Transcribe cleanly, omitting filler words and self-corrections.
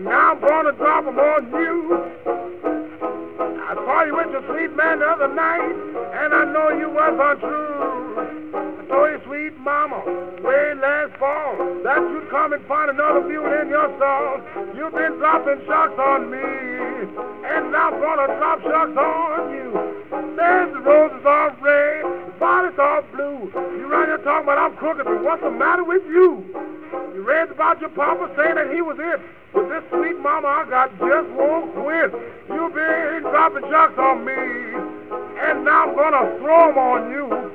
Now I'm gonna drop 'em on you. I saw you with your sweet man the other night, and I know you was untrue. I told your sweet mama way last fall that you'd come and find another beauty in your soul. You've been dropping shucks on me, and now I'm gonna drop shucks on you. There's the roses are red, the violets are blue. You run here talking about I'm crooked, but what's the matter with you? You read about your papa saying that he was it. But this sweet mama I got just won't quit. You've been dropping shucks on me, and now I'm gonna throw 'em on you.